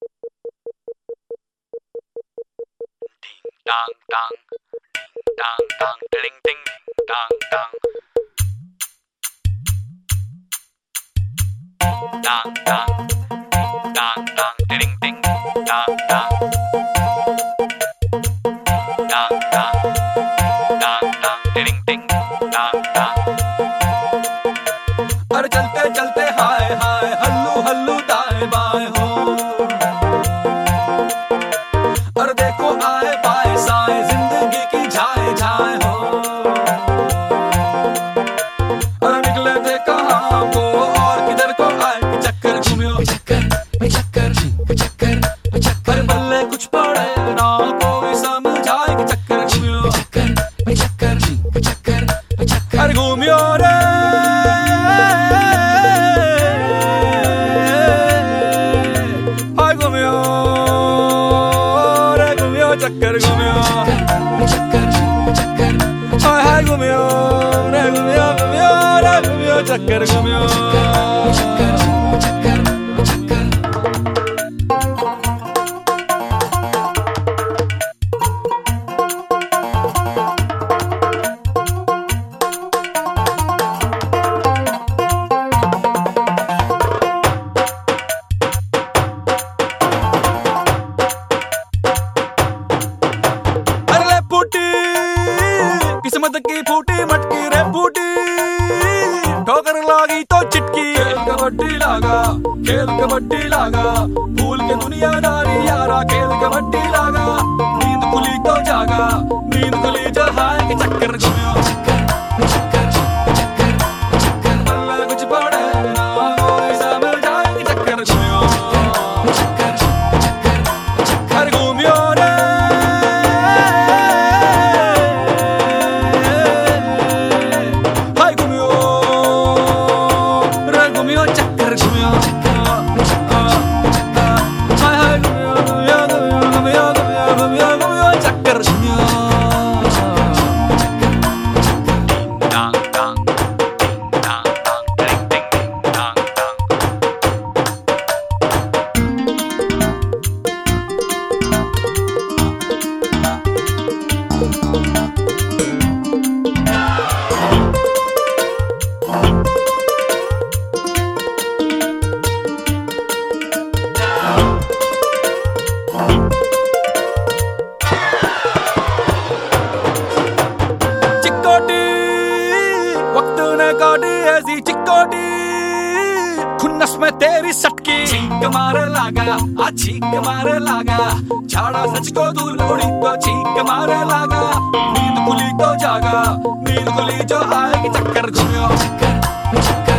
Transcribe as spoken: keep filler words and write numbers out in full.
Dang dang, ding dang dang, ding ding dang dang, dang dang, ding dang dang, ding ding dang dang, dang dang, dang dang, ding ding dang dang. अरे चलते चलते हाय हाय हल्लू हल्लू दाएं बाएं हो, अरे देखो आए बाएं साएं जिंदगी की झाए झाए हो। अरे निकले थे कहाँ को और किधर को आए कि चक्कर घूमियो चक्कर चक्कर चक्कर चक्कर बल्ले कुछ पड़े ना कोई समझाए कि चक्कर घूमियो चक्कर चक्कर चक्कर चक्कर अरे घूमियो रे चक्कर घूमियो चक्कर चक्कर हाय हाय घूमियो रे घूमियो घूमियो रे घूमियो चक्कर घूमियो चक्कर चक्कर चक्कर। किस्मत की फूटी मटकी रे फूटी, ठोकर लागी तो चिटकी। खेल कबड्डी लागा खेल कबड्डी लागा, भूल के दुनियादारी यारा खेल कबड्डी लागा। नींद खुली तो जागा नींद खुली जो हाय के चक्कर घूमियो चक्कर चक्कर चक्कर चक्कर बल्ले कुछ पड़े ना कोई समझ जाए कि चक्कर घूमियो चक्कर चक्कर चक्कर घूमियो रे चक्कर घूमियो हाय हाय घूमियो घूमियो घूमियो घूमियो घूमियो घूमियो चक्कर घूमियो Dang dang, ding dang dang, ding ding dang dang. वक्त ने काटी ऐसी चिक्कोटी, खुन्नस में तेरी सटकी। छींक मारे लागा आ छींक मारे लागा, झाड़ा सच को दूर उड़ी तो छींक मारे लागा। नींद खुली तो जागा नींद खुली जो आए कि चक्कर घूमियो चक्कर चक्कर